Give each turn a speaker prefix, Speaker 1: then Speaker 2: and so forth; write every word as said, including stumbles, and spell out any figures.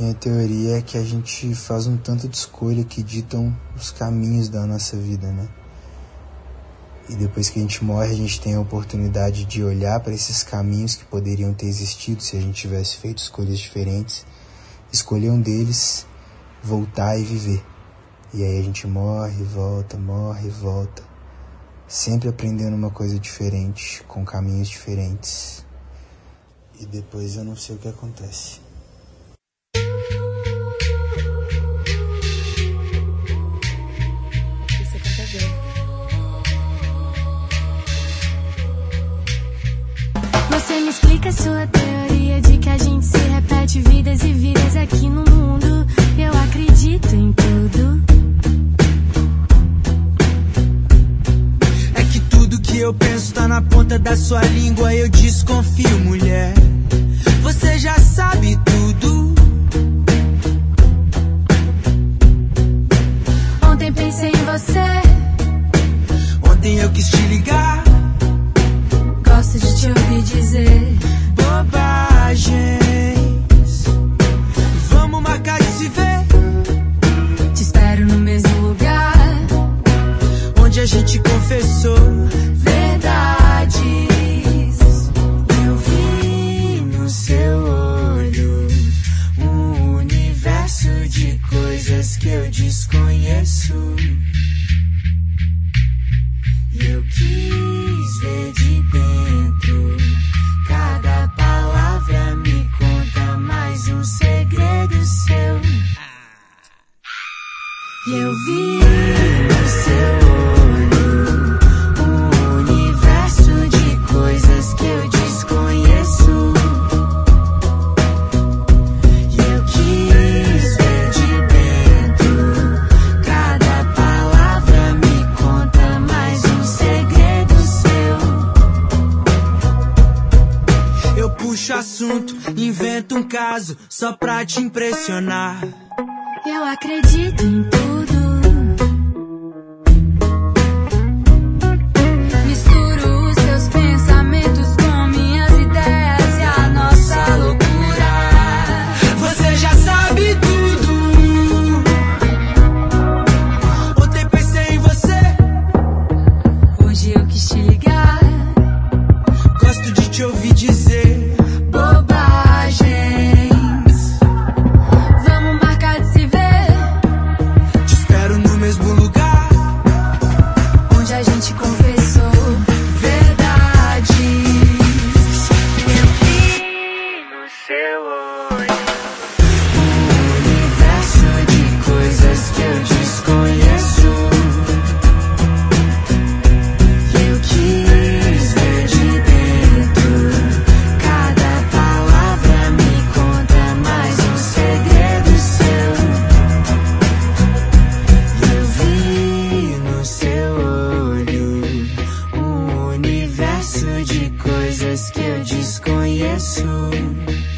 Speaker 1: Minha teoria é que a gente faz um tanto de escolha que ditam os caminhos da nossa vida, né? E depois que a gente morre, a gente tem a oportunidade de olhar para esses caminhos que poderiam ter existido se a gente tivesse feito escolhas diferentes, escolher um deles, voltar e viver. E aí a gente morre, volta, morre, volta, sempre aprendendo uma coisa diferente, com caminhos diferentes. E depois eu não sei o que acontece.
Speaker 2: Você me explica sua teoria de que a gente se repete vidas e vidas aqui no mundo. Eu acredito em tudo.
Speaker 3: É que tudo que eu penso tá na ponta da sua língua. Eu desconfio, mulher. Você já sabe tudo.
Speaker 2: Ontem pensei em você.
Speaker 3: Ontem eu quis te ligar.
Speaker 2: Gosto de te ouvir dizer
Speaker 3: bobagens. Vamos marcar de se ver.
Speaker 2: Te espero no mesmo lugar
Speaker 3: onde a gente confessou
Speaker 2: verdades.
Speaker 3: Eu vi no seu olho um universo de coisas que eu desconheço. E eu quis ver de dentro. Cada palavra me conta mais um segredo seu. E eu vi no seu olho um universo de coisas que eu desconheço. E eu quis ver de dentro. Cada palavra me conta mais um segredo seu. Eu puxo assunto, invento um caso só pra te impressionar.
Speaker 2: Eu acredito em tudo. Misturo os seus pensamentos com minhas ideias e a nossa loucura.
Speaker 3: Você já sabe tudo. Ontem pensei em você.
Speaker 2: Hoje eu quis te ligar.
Speaker 3: Gosto de te ouvir dizer
Speaker 2: bobagens. Vamos marcar de se ver.
Speaker 3: Te espero no mesmo lugar
Speaker 2: onde a gente confessou verdades. Eu vi no seu olho
Speaker 3: um universo de coisas que eu desconheço.
Speaker 2: e eu quis ver de dentro.
Speaker 3: Cada palavra me conta mais um segredo seu. Eu vi no seu olho um universo de coisas que eu desconheço.